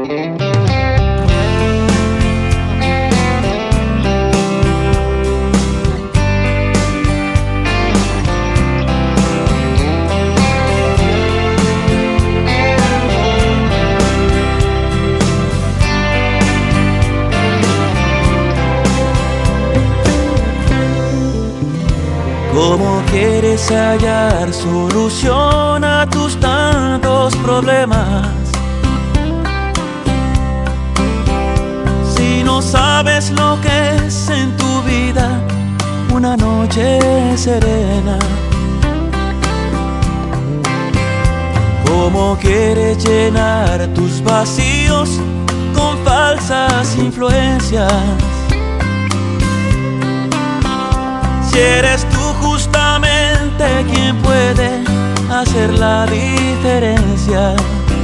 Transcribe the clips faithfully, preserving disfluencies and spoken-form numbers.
¿Cómo quieres hallar solución a tus tantos problemas? Si no sabes lo que es en tu vida una noche serena. ¿Cómo quieres llenar tus vacíos con falsas influencias? Si eres tú justamente quien puede hacer la diferencia,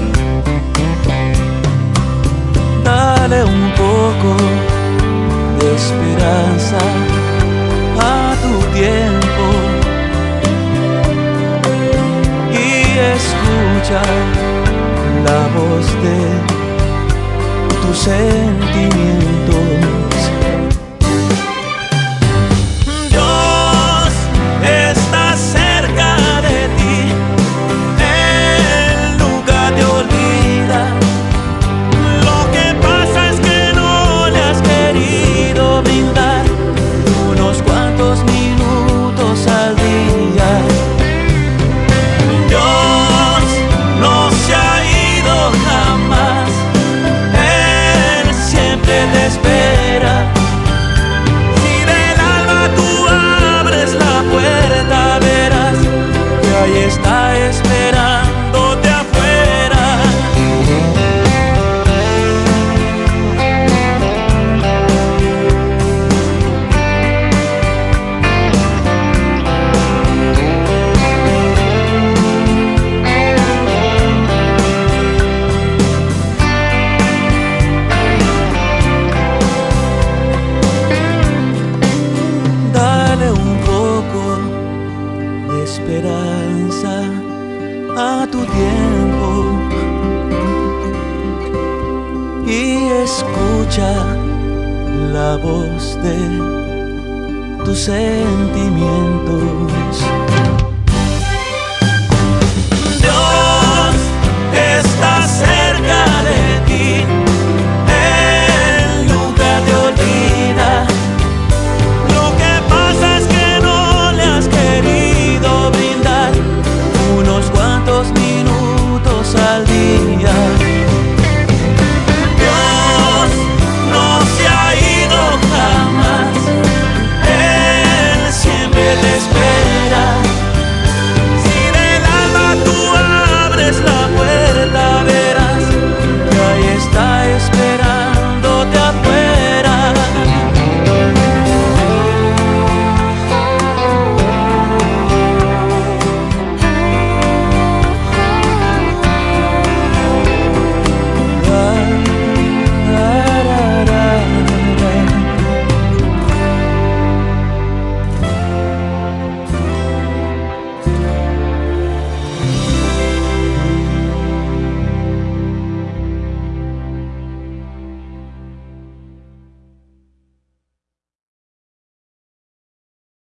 dale un poco de esperanza a tu tiempo y escucha la voz de tus sentimientos. Está esperándote afuera. Dale un poco de esperanza a tu tiempo y escucha la voz de tus sentimientos. Dios está